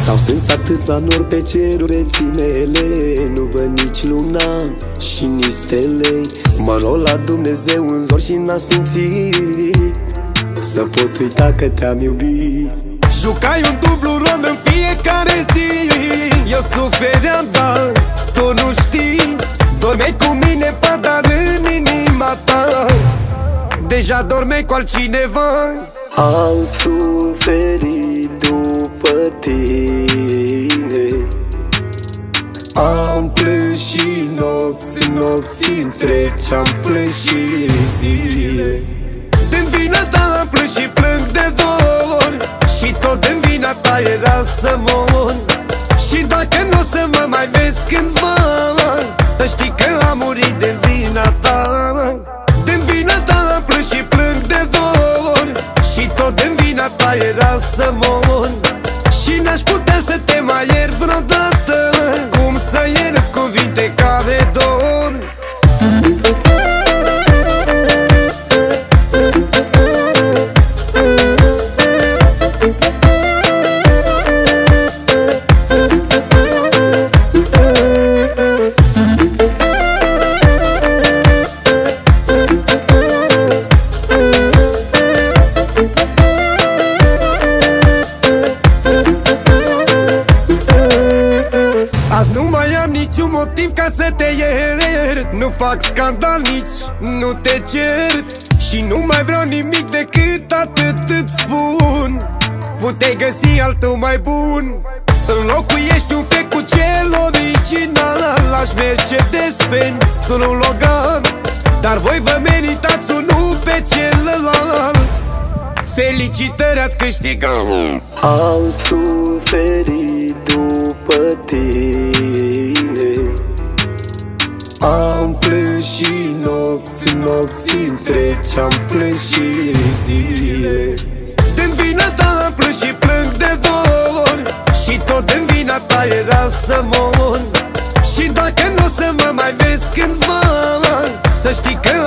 S-au strâns atâția nori pe cerul vieții mele, nu văd nici luna și nici stele. Mă rog la Dumnezeu în zor și n-am sfințit să pot uita că te-am iubit. Jucai un dublu rol în fiecare zi. Eu sufeream, dar tu nu știi. Dormeai cu mine, dar în inima ta deja dormeai cu altcineva. Am suferit după tine, am plâns și nopți, nopți întregi, am plâns și zile. Din vina ta am plâns și plâng de dor, și tot din vina ta era să mor. Și dacă nu o să mă mai vezi cândva, să știi că am murit din vina ta. Din vina ta am plâns și plâng de dor, și tot din vina ta era să mor. Și n-aș putea să te mai iert vreodată, cum să iert cuvinte care dor. Azi nu mai am niciun motiv ca să te iert. Nu fac scandal, nici nu te cert, și nu mai vreau nimic decât atât îți spun: puteai găsi altul mai bun. Înlocuiești un fake cu cel original, aș merge Mercedes-Benz, tu un Logan, dar voi vă meritați unul pe celălalt. Felicitări, ați câștigat. am suferit după tine, am plâns și nopți, nopți întregi, am plâns și zile. Din vina ta am plâns și plâng de dor, și tot din vina ta era să mor. Și dacă nu o să mă mai vezi cândva, să știi că